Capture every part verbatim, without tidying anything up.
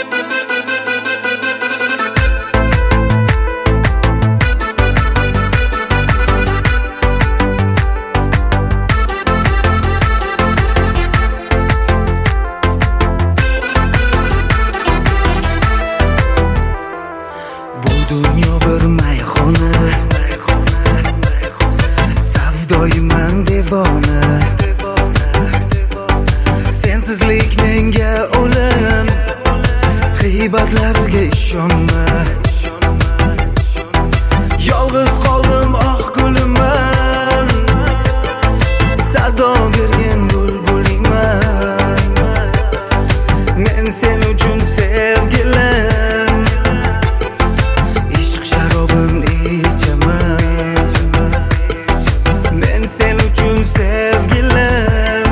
Dunyo bir mayxona, savdoyman devona. Sensizlik menga o'lim, g'iybatlarga ishonma. Yolg'iz qoldim oq guliman, sado bergan bulbulingman. Men sen uchun sevgilim, sen uchun sevgilim,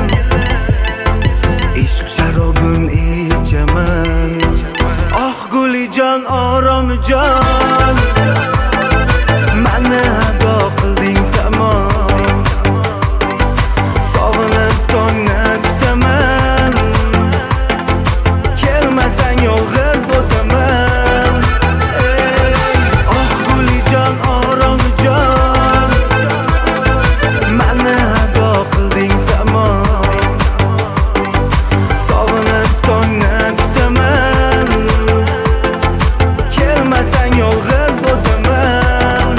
ishq sharobin ichaman. Oh gulijon, oromijon, mani ado qilding tamom. Sog'inib tongni kutaman, kelmasang yolg'iz o'taman. Oh gulijon, oromijon, mani ado qilding tamom. Sog'inib tongni kutaman, kelmasang yolg'iz o'taman.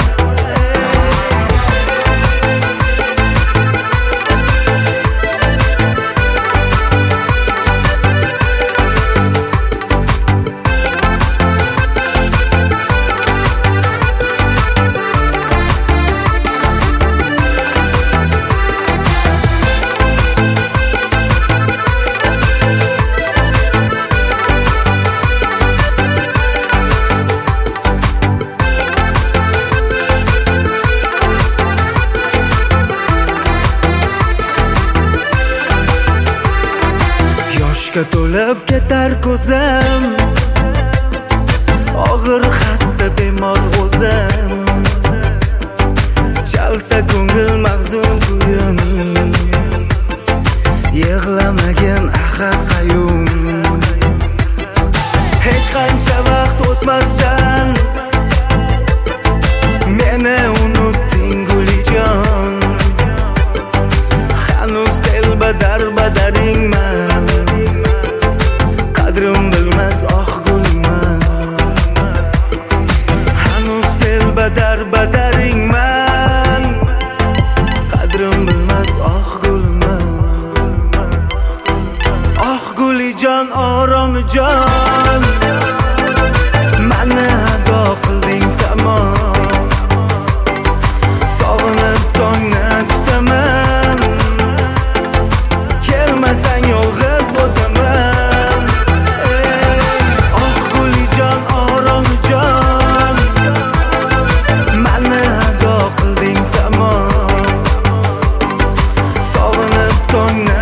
Yoshga to'lib ketar ko'zim, og'ir xasta bemor o'zim. Chalsa ko'ngil mahzun kuyin, yig'lamagan ahad qayyum. Hech qancha vaqt o'tmasdan meni unutding gulijon. Hanuz telbadar badaringman, qadrim bilmas oq gulman. Hanuz telbadar badaringman, qadrim bilmas oq gulman. Oq gulijon, oromijon, mani ado qilding tamom. Sog'inib tongni kutaman, kelmasang yolg'iz o'taman. Oh gulijon, oromijon, mani ado qilding tamom. Sog'inib tongni